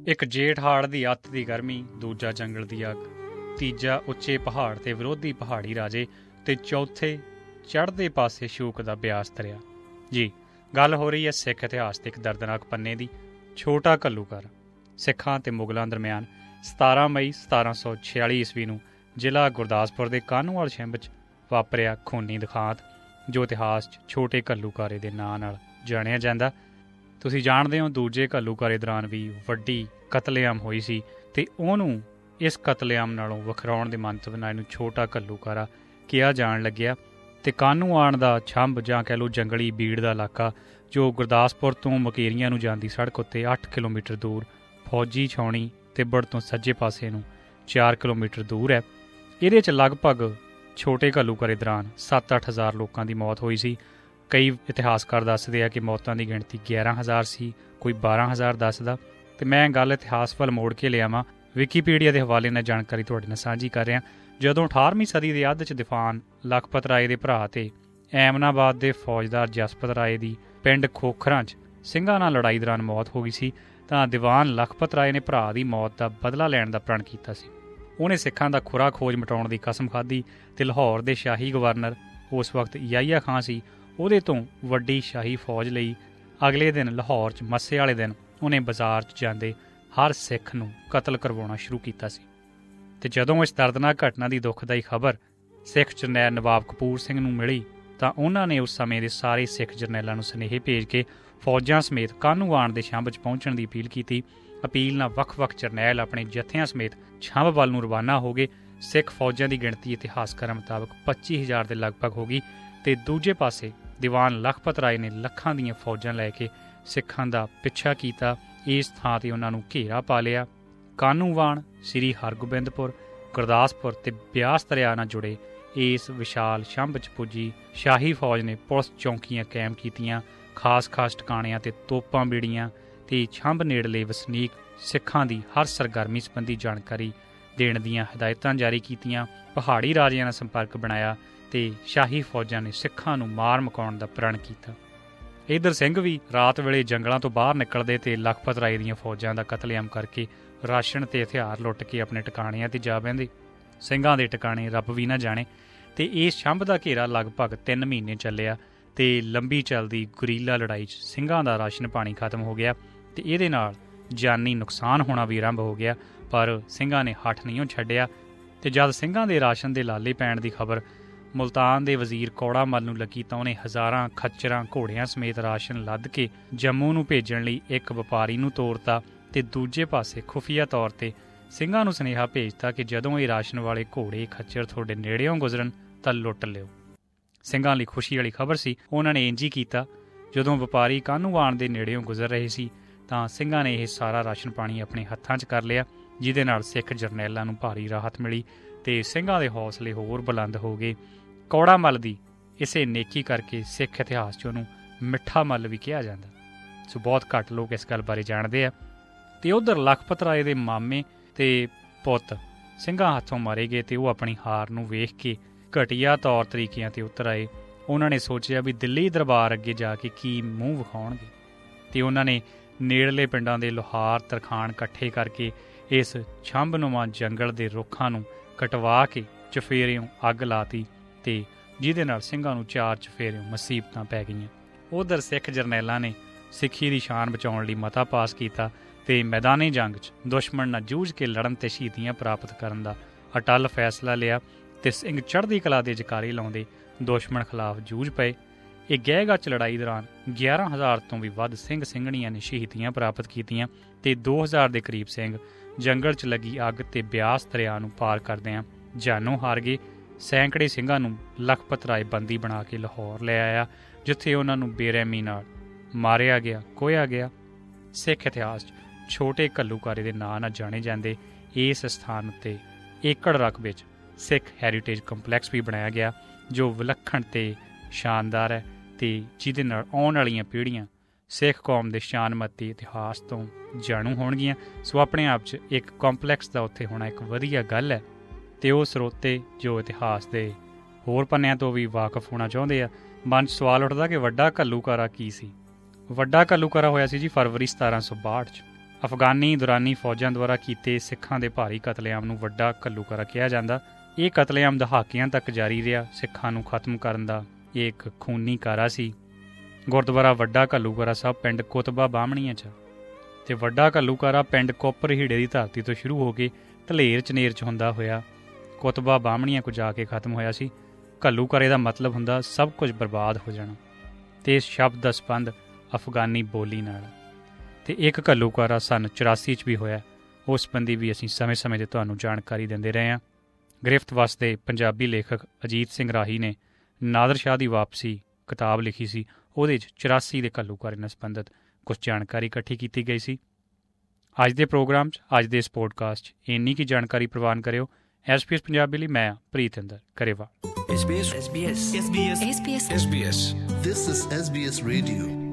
ਇੱਕ ਜੇਠ ਹਾੜ ਦੀ ਅੱਤ ਦੀ ਗਰਮੀ, ਦੂਜਾ ਜੰਗਲ ਦੀ ਅੱਗ, ਤੀਜਾ ਉੱਚੇ ਪਹਾੜ ਤੇ ਵਿਰੋਧੀ ਪਹਾੜੀ ਰਾਜੇ ਤੇ ਚੌਥੇ ਚੜ੍ਹਦੇ ਪਾਸੇ ਸ਼ੂਕ ਦਾ ਬਿਆਸ ਦਰਿਆ। ਜੀ, ਗੱਲ ਹੋ ਰਹੀ ਹੈ ਸਿੱਖ ਇਤਿਹਾਸ ਦੇ ਇੱਕ ਦਰਦਨਾਕ ਪੰਨੇ ਦੀ। ਛੋਟਾ ਘੱਲੂਘਾਰਾ। ਸਿੱਖਾਂ ਤੇ ਮੁਗਲਾਂ ਦਰਮਿਆਨ 17 ਮਈ 1746 ਈਸਵੀ ਨੂੰ ਜ਼ਿਲ੍ਹਾ ਗੁਰਦਾਸਪੁਰ ਦੇ ਕਾਹਨੂੰਵਾਲ ਛਿੰਭ 'ਚ ਵਾਪਰਿਆ ਖੂਨੀ ਦਿਖਾਂਤ, ਜੋ ਇਤਿਹਾਸ 'ਚ ਛੋਟੇ ਘੱਲੂਘਾਰੇ ਦੇ ਨਾਂ ਨਾਲ ਜਾਣਿਆ ਜਾਂਦਾ। ਤੁਸੀਂ ਜਾਣਦੇ ਹੋ ਦੂਜੇ ਘੱਲੂਘਾਰੇ ਦੌਰਾਨ ਵੀ ਵੱਡੀ ਕਤਲੇਆਮ ਹੋਈ ਸੀ ਅਤੇ ਉਹਨੂੰ ਇਸ ਕਤਲੇਆਮ ਨਾਲੋਂ ਵਖਰਾਉਣ ਦੇ ਮੰਤਵ ਨਾਲ ਇਹਨੂੰ ਛੋਟਾ ਘੱਲੂਘਾਰਾ ਕਿਹਾ ਜਾਣ ਲੱਗਿਆ। ਅਤੇ ਕਾਹਨੂੰਵਾਨ ਦਾ ਛੰਭ ਜਾਂ ਕਹਿ ਲਓ ਜੰਗਲੀ ਬੀੜ ਦਾ ਇਲਾਕਾ, ਜੋ ਗੁਰਦਾਸਪੁਰ ਤੋਂ ਮੁਕੇਰੀਆਂ ਨੂੰ ਜਾਂਦੀ ਸੜਕ ਉੱਤੇ 8 ਕਿਲੋਮੀਟਰ ਦੂਰ, ਫੌਜੀ ਛਾਉਣੀ ਤਿੱਬੜ ਤੋਂ ਸੱਜੇ ਪਾਸੇ ਨੂੰ 4 ਕਿਲੋਮੀਟਰ ਦੂਰ ਹੈ। ਇਹਦੇ 'ਚ ਲਗਭਗ ਛੋਟੇ ਘੱਲੂਘਾਰੇ ਦੌਰਾਨ 7-8 ਹਜ਼ਾਰ ਲੋਕਾਂ ਦੀ ਮੌਤ ਹੋਈ ਸੀ। ਕਈ ਇਤਿਹਾਸਕਾਰ ਦੱਸਦੇ ਆ ਕਿ ਮੌਤਾਂ ਦੀ ਗਿਣਤੀ 11,000 ਸੀ, ਕੋਈ 12,000 ਦੱਸਦਾ। ਅਤੇ ਮੈਂ ਗੱਲ ਇਤਿਹਾਸ ਵੱਲ ਮੋੜ ਕੇ ਲਿਆਵਾਂ, ਵਿਕੀਪੀਡੀਆ ਦੇ ਹਵਾਲੇ ਨਾਲ ਜਾਣਕਾਰੀ ਤੁਹਾਡੇ ਨਾਲ ਸਾਂਝੀ ਕਰ ਰਿਹਾ। ਜਦੋਂ 18ਵੀਂ ਸਦੀ ਦੇ ਅੱਧ 'ਚ ਦਿਵਾਨ ਲਖਪਤ ਰਾਏ ਦੇ ਭਰਾ ਤੇ ਐਮਨਾਬਾਦ ਦੇ ਫੌਜਦਾਰ ਜਸਪਤ ਰਾਏ ਦੀ ਪਿੰਡ ਖੋਖਰਾਂ 'ਚ ਸਿੰਘਾਂ ਨਾਲ ਲੜਾਈ ਦੌਰਾਨ ਮੌਤ ਹੋ ਗਈ ਸੀ, ਤਾਂ ਦੀਵਾਨ ਲਖਪਤ ਰਾਏ ਨੇ ਭਰਾ ਦੀ ਮੌਤ ਦਾ ਬਦਲਾ ਲੈਣ ਦਾ ਪ੍ਰਣ ਕੀਤਾ ਸੀ। ਉਹਨੇ ਸਿੱਖਾਂ ਦਾ ਖੁਰਾ ਖੋਜ ਮਿਟਾਉਣ ਦੀ ਕਸਮ ਖਾਧੀ ਅਤੇ ਲਾਹੌਰ ਦੇ ਸ਼ਾਹੀ ਗਵਰਨਰ, ਉਸ ਵਕਤ ਯਾਹੀਆ ਖਾਂ ਸੀ, ਉਹਦੇ ਤੋਂ ਵੱਡੀ ਸ਼ਾਹੀ ਫੌਜ ਲਈ ਅਗਲੇ ਦਿਨ ਲਾਹੌਰ 'ਚ ਮੱਸੇ ਵਾਲੇ ਦਿਨ ਉਹਨੇ ਬਾਜ਼ਾਰ 'ਚ ਜਾਂਦੇ ਹਰ ਸਿੱਖ ਨੂੰ ਕਤਲ ਕਰਵਾਉਣਾ ਸ਼ੁਰੂ ਕੀਤਾ ਸੀ। ਅਤੇ ਜਦੋਂ ਇਸ ਦਰਦਨਾਕ ਘਟਨਾ ਦੀ ਦੁਖਦਾਈ ਖਬਰ ਸਿੱਖ ਜਰਨੈਲ ਨਵਾਬ ਕਪੂਰ ਸਿੰਘ ਨੂੰ ਮਿਲੀ, ਤਾਂ ਉਹਨਾਂ ਨੇ ਉਸ ਸਮੇਂ ਦੇ ਸਾਰੇ ਸਿੱਖ ਜਰਨੈਲਾਂ ਨੂੰ ਸੁਨੇਹੇ ਭੇਜ ਕੇ ਫੌਜਾਂ ਸਮੇਤ ਕਾਹਨੂੰਵਾਨ ਦੇ ਛੰਭ 'ਚ ਪਹੁੰਚਣ ਦੀ ਅਪੀਲ ਕੀਤੀ। ਅਪੀਲ ਨਾਲ ਵੱਖ-ਵੱਖ ਜਰਨੈਲ ਆਪਣੇ ਜਥਿਆਂ ਸਮੇਤ ਛੰਭ ਵੱਲ ਨੂੰ ਰਵਾਨਾ ਹੋ ਗਏ। ਸਿੱਖ ਫੌਜਾਂ ਦੀ ਗਿਣਤੀ ਇਤਿਹਾਸਕਾਰਾਂ ਮੁਤਾਬਕ 25,000 ਦੇ ਲਗਭਗ ਹੋ ਗਈ। ਅਤੇ ਦੂਜੇ ਪਾਸੇ ਦੀਵਾਨ ਲਖਪਤ ਰਾਏ ਨੇ ਲੱਖਾਂ ਦੀਆਂ ਫੌਜਾਂ ਲੈ ਕੇ ਸਿੱਖਾਂ ਦਾ ਪਿੱਛਾ ਕੀਤਾ। ਇਸ ਥਾਂ 'ਤੇ ਉਹਨਾਂ ਨੂੰ ਘੇਰਾ ਪਾ ਲਿਆ। ਕਾਹਨੂੰਵਾਨ, ਸ੍ਰੀ ਹਰਗੋਬਿੰਦਪੁਰ, ਗੁਰਦਾਸਪੁਰ ਅਤੇ ਬਿਆਸ ਦਰਿਆ ਨਾਲ ਜੁੜੇ ਇਸ ਵਿਸ਼ਾਲ ਛੰਭ 'ਚ ਪੁੱਜੀ ਸ਼ਾਹੀ ਫੌਜ ਨੇ ਪੁਲਿਸ ਚੌਂਕੀਆਂ ਕਾਇਮ ਕੀਤੀਆਂ। ਖਾਸ ਟਿਕਾਣਿਆਂ 'ਤੇ ਤੋਪਾਂ ਬੀੜੀਆਂ ਅਤੇ ਛੰਭ ਨੇੜਲੇ ਵਸਨੀਕ ਸਿੱਖਾਂ ਦੀ ਹਰ ਸਰਗਰਮੀ ਸੰਬੰਧੀ ਜਾਣਕਾਰੀ ਦੇਣ ਦੀਆਂ ਹਦਾਇਤਾਂ ਜਾਰੀ ਕੀਤੀਆਂ। ਪਹਾੜੀ ਰਾਜਿਆਂ ਨਾਲ ਸੰਪਰਕ ਬਣਾਇਆ ਅਤੇ ਸ਼ਾਹੀ ਫੌਜਾਂ ਨੇ ਸਿੱਖਾਂ ਨੂੰ ਮਾਰ ਮੁਕਾਉਣ ਦਾ ਪ੍ਰਣ ਕੀਤਾ। ਇੱਧਰ ਸਿੰਘ ਵੀ ਰਾਤ ਵੇਲੇ ਜੰਗਲਾਂ ਤੋਂ ਬਾਹਰ ਨਿਕਲਦੇ ਅਤੇ ਲਖਪਤ ਰਾਏ ਦੀਆਂ ਫੌਜਾਂ ਦਾ ਕਤਲੇਆਮ ਕਰਕੇ ਰਾਸ਼ਨ ਅਤੇ ਹਥਿਆਰ ਲੁੱਟ ਕੇ ਆਪਣੇ ਟਿਕਾਣਿਆਂ 'ਤੇ ਜਾ ਬਹਿੰਦੇ। ਸਿੰਘਾਂ ਦੇ ਟਿਕਾਣੇ ਰੱਬ ਵੀ ਨਾ ਜਾਣੇ। ਅਤੇ ਇਸ ਛੰਭ ਦਾ ਘੇਰਾ ਲਗਭਗ 3 ਮਹੀਨੇ ਚੱਲਿਆ ਅਤੇ ਲੰਬੀ ਚੱਲਦੀ ਗੁਰੀਲਾ ਲੜਾਈ 'ਚ ਸਿੰਘਾਂ ਦਾ ਰਾਸ਼ਨ ਪਾਣੀ ਖਤਮ ਹੋ ਗਿਆ ਅਤੇ ਇਹਦੇ ਨਾਲ ਜਾਨੀ ਨੁਕਸਾਨ ਹੋਣਾ ਵੀ ਆਰੰਭ ਹੋ ਗਿਆ। ਪਰ ਸਿੰਘਾਂ ਨੇ ਹੱਠ ਨਹੀਂ ਛੱਡਿਆ ਅਤੇ ਜਦ ਸਿੰਘਾਂ ਦੇ ਰਾਸ਼ਨ ਦੇ ਲਾਲੇ ਪੈਣ ਦੀ ਖਬਰ ਮੁਲਤਾਨ ਦੇ ਵਜ਼ੀਰ ਕੌੜਾ ਮੱਲ ਨੂੰ ਲੱਗੀ, ਤਾਂ ਉਹਨੇ ਹਜ਼ਾਰਾਂ ਖੱਚਰਾਂ ਘੋੜਿਆਂ ਸਮੇਤ ਰਾਸ਼ਨ ਲੱਦ ਕੇ ਜੰਮੂ ਨੂੰ ਭੇਜਣ ਲਈ ਇੱਕ ਵਪਾਰੀ ਨੂੰ ਤੋਰਤਾ। ਅਤੇ ਦੂਜੇ ਪਾਸੇ ਖੁਫੀਆ ਤੌਰ 'ਤੇ ਸਿੰਘਾਂ ਨੂੰ ਸੁਨੇਹਾ ਭੇਜਤਾ ਕਿ ਜਦੋਂ ਇਹ ਰਾਸ਼ਨ ਵਾਲੇ ਘੋੜੇ ਖੱਚਰ ਤੁਹਾਡੇ ਨੇੜਿਓਂ ਗੁਜ਼ਰਨ ਤਾਂ ਲੁੱਟ ਲਿਓ। ਸਿੰਘਾਂ ਲਈ ਖੁਸ਼ੀ ਵਾਲੀ ਖਬਰ ਸੀ। ਉਹਨਾਂ ਨੇ ਇੰਝ ਹੀ ਕੀਤਾ। ਜਦੋਂ ਵਪਾਰੀ ਕਾਹਨੂੰਵਾਨ ਦੇ ਨੇੜਿਓਂ ਗੁਜ਼ਰ ਰਹੇ ਸੀ, ਤਾਂ ਸਿੰਘਾਂ ਨੇ ਇਹ ਸਾਰਾ ਰਾਸ਼ਨ ਪਾਣੀ ਆਪਣੇ ਹੱਥਾਂ 'ਚ ਕਰ ਲਿਆ, ਜਿਹਦੇ ਨਾਲ ਸਿੱਖ ਜਰਨੈਲਾਂ ਨੂੰ ਭਾਰੀ ਰਾਹਤ ਮਿਲੀ ਅਤੇ ਸਿੰਘਾਂ ਦੇ ਹੌਸਲੇ ਹੋਰ ਬੁਲੰਦ ਹੋ ਗਏ। ਕੌੜਾ ਮੱਲ ਦੀ ਇਸੇ ਨੇਕੀ ਕਰਕੇ ਸਿੱਖ ਇਤਿਹਾਸ 'ਚ ਉਹਨੂੰ ਮਿੱਠਾ ਮੱਲ ਵੀ ਕਿਹਾ ਜਾਂਦਾ। ਸੋ ਬਹੁਤ ਘੱਟ ਲੋਕ ਇਸ ਗੱਲ ਬਾਰੇ ਜਾਣਦੇ ਆ। ਅਤੇ ਉੱਧਰ ਲਖਪਤ ਰਾਏ ਦੇ ਮਾਮੇ ਅਤੇ ਪੁੱਤ ਸਿੰਘਾਂ ਹੱਥੋਂ ਮਾਰੇ ਗਏ ਅਤੇ ਉਹ ਆਪਣੀ ਹਾਰ ਨੂੰ ਵੇਖ ਕੇ ਘਟੀਆ ਤੌਰ ਤਰੀਕਿਆਂ 'ਤੇ ਉਤਰ ਆਏ। ਉਹਨਾਂ ਨੇ ਸੋਚਿਆ ਵੀ ਦਿੱਲੀ ਦਰਬਾਰ ਅੱਗੇ ਜਾ ਕੇ ਕੀ ਮੂੰਹ ਵਿਖਾਉਣਗੇ, ਅਤੇ ਉਹਨਾਂ ਨੇ ਨੇੜਲੇ ਪਿੰਡਾਂ ਦੇ ਲੁਹਾਰ ਤਰਖਾਣ ਇਕੱਠੇ ਕਰਕੇ ਇਸ ਛੰਭਨੁਮਾ ਜੰਗਲ ਦੇ ਰੁੱਖਾਂ ਨੂੰ ਕਟਵਾ ਕੇ ਚਫੇਰਿਓਂ ਅੱਗ ਲਾਤੀ, ਅਤੇ ਜਿਹਦੇ ਨਾਲ ਸਿੰਘਾਂ ਨੂੰ 4 ਚਫੇਰਿਓਂ ਮੁਸੀਬਤਾਂ ਪੈ ਗਈਆਂ। ਉੱਧਰ ਸਿੱਖ ਜਰਨੈਲਾਂ ਨੇ ਸਿੱਖੀ ਦੀ ਸ਼ਾਨ ਬਚਾਉਣ ਲਈ ਮਤਾ ਪਾਸ ਕੀਤਾ ਅਤੇ ਮੈਦਾਨੀ ਜੰਗ 'ਚ ਦੁਸ਼ਮਣ ਨਾਲ ਜੂਝ ਕੇ ਲੜਨ ਅਤੇ ਸ਼ਹੀਦੀਆਂ ਪ੍ਰਾਪਤ ਕਰਨ ਦਾ ਅਟੱਲ ਫੈਸਲਾ ਲਿਆ। ਅਤੇ ਸਿੰਘ ਚੜ੍ਹਦੀ ਕਲਾ ਦੇ ਜਕਾਰੇ ਲਾਉਂਦੇ ਦੁਸ਼ਮਣ ਖਿਲਾਫ ਜੂਝ ਪਏ। ਇਹ ਗਹਿ-ਗੱਚ ਲੜਾਈ ਦੌਰਾਨ 11,000 ਤੋਂ ਵੀ ਵੱਧ ਸਿੰਘ ਸਿੰਘਣੀਆਂ ਨੇ ਸ਼ਹੀਦੀਆਂ ਪ੍ਰਾਪਤ ਕੀਤੀਆਂ ਅਤੇ 2,000 ਦੇ ਕਰੀਬ ਸਿੰਘ ਜੰਗਲ 'ਚ ਲੱਗੀ ਅੱਗ ਅਤੇ ਬਿਆਸ ਦਰਿਆ ਨੂੰ ਪਾਰ ਕਰਦਿਆਂ ਜਾਨੋਂ ਹਾਰ ਗਏ। ਸੈਂਕੜੇ ਸਿੰਘਾਂ ਨੂੰ ਲਖਪਤ ਰਾਏ ਬੰਦੀ ਬਣਾ ਕੇ ਲਾਹੌਰ ਲੈ ਆਇਆ, ਜਿੱਥੇ ਉਹਨਾਂ ਨੂੰ ਬੇਰਹਿਮੀ ਨਾਲ ਮਾਰਿਆ ਗਿਆ, ਖੋਹਿਆ ਗਿਆ। ਸਿੱਖ ਇਤਿਹਾਸ 'ਚ ਛੋਟੇ ਘੱਲੂਘਾਰੇ ਦੇ ਨਾਂ ਨਾਲ ਜਾਣੇ ਜਾਂਦੇ ਇਸ ਸਥਾਨ ਉੱਤੇ ਏਕੜ ਰਕਬੇ 'ਚ ਸਿੱਖ ਹੈਰੀਟੇਜ ਕੰਪਲੈਕਸ ਵੀ ਬਣਾਇਆ ਗਿਆ, ਜੋ ਵਿਲੱਖਣ ਅਤੇ ਸ਼ਾਨਦਾਰ ਹੈ ਅਤੇ ਜਿਹਦੇ ਨਾਲ ਆਉਣ ਵਾਲੀਆਂ ਪੀੜ੍ਹੀਆਂ ਸਿੱਖ ਕੌਮ ਦੇ ਸ਼ਾਨਮਤੀ ਇਤਿਹਾਸ ਤੋਂ ਜਾਣੂ ਹੋਣਗੀਆਂ। ਸੋ ਆਪਣੇ ਆਪ 'ਚ ਇੱਕ ਕੰਪਲੈਕਸ ਦਾ ਉੱਥੇ ਹੋਣਾ ਇੱਕ ਵਧੀਆ ਗੱਲ ਹੈ। ਅਤੇ ਉਹ ਸਰੋਤੇ ਜੋ ਇਤਿਹਾਸ ਦੇ ਹੋਰ ਪੰਨਿਆਂ ਤੋਂ ਵੀ ਵਾਕਫ ਹੋਣਾ ਚਾਹੁੰਦੇ ਆ, ਮਨ 'ਚ ਸਵਾਲ ਉੱਠਦਾ ਕਿ ਵੱਡਾ ਘੱਲੂਘਾਰਾ ਕੀ ਸੀ। ਵੱਡਾ ਘੱਲੂਘਾਰਾ ਹੋਇਆ ਸੀ ਜੀ ਫਰਵਰੀ 1762 'ਚ। ਅਫਗਾਨੀ ਦੁਰਾਨੀ ਫੌਜਾਂ ਦੁਆਰਾ ਕੀਤੇ ਸਿੱਖਾਂ ਦੇ ਭਾਰੀ ਕਤਲੇਆਮ ਨੂੰ ਵੱਡਾ ਘੱਲੂਘਾਰਾ ਕਿਹਾ ਜਾਂਦਾ। ਇਹ ਕਤਲੇਆਮ ਦਹਾਕਿਆਂ ਤੱਕ ਜਾਰੀ ਰਿਹਾ। ਸਿੱਖਾਂ ਨੂੰ ਖਤਮ ਕਰਨ ਦਾ ਇਹ ਇੱਕ ਖੂਨੀ ਕਾਰਾ ਸੀ। ਗੁਰਦੁਆਰਾ ਵੱਡਾ ਘੱਲੂਘਾਰਾ ਸਾਹਿਬ ਪਿੰਡ ਕੁਤਬਾ ਬਾਹਮਣੀਆਂ 'ਚ ਅਤੇ ਵੱਡਾ ਘੱਲੂਘਾਰਾ ਪਿੰਡ ਕੋਪਰ ਹੀੜੇ ਦੀ ਧਰਤੀ ਤੋਂ ਸ਼ੁਰੂ ਹੋ ਕੇ ਧਲੇਰ ਚਨੇਰ 'ਚ ਹੁੰਦਾ ਹੋਇਆ ਕੁਤਬਾ ਬਾਹਮਣੀਆਂ ਕੋ ਜਾ ਕੇ ਖਤਮ ਹੋਇਆ ਸੀ। ਘੱਲੂਘਾਰੇ ਦਾ ਮਤਲਬ ਹੁੰਦਾ ਸਭ ਕੁਝ ਬਰਬਾਦ ਹੋ ਜਾਣਾ, ਅਤੇ ਇਸ ਸ਼ਬਦ ਦਾ ਸੰਬੰਧ ਅਫਗਾਨੀ ਬੋਲੀ ਨਾਲ। ਅਤੇ ਇੱਕ ਘੱਲੂਘਾਰਾ ਸੰਨ 84 'ਚ ਵੀ ਹੋਇਆ। ਉਸ ਸੰਬੰਧੀ ਵੀ ਅਸੀਂ ਸਮੇਂ-ਸਮੇਂ 'ਤੇ ਤੁਹਾਨੂੰ ਜਾਣਕਾਰੀ ਦਿੰਦੇ ਰਹੇ ਹਾਂ। ਗ੍ਰਿਫਤ ਵਸਦੇ ਪੰਜਾਬੀ ਲੇਖਕ ਅਜੀਤ ਸਿੰਘ ਰਾਹੀ ਨੇ ਨਾਦਰ ਸ਼ਾਹ ਦੀ ਵਾਪਸੀ ਕਿਤਾਬ ਲਿਖੀ ਸੀ। ਉਹਦੇ 'ਚ 84 ਦੇ ਘੱਲੂਘਾਰੇ ਨਾਲ ਸੰਬੰਧਿਤ ਕੁਝ ਜਾਣਕਾਰੀ ਇਕੱਠੀ ਕੀਤੀ ਗਈ ਸੀ। ਅੱਜ ਦੇ ਪ੍ਰੋਗਰਾਮ 'ਚ, ਅੱਜ ਦੇ ਇਸ ਪੋਡਕਾਸਟ 'ਚ ਇੰਨੀ ਕੀ ਜਾਣਕਾਰੀ ਪ੍ਰਵਾਨ ਕਰਿਓ। SBS ਪੰਜਾਬੀ ਲਈ ਮੈਂ Pritinder Karewal. SBS. This is SBS Radio.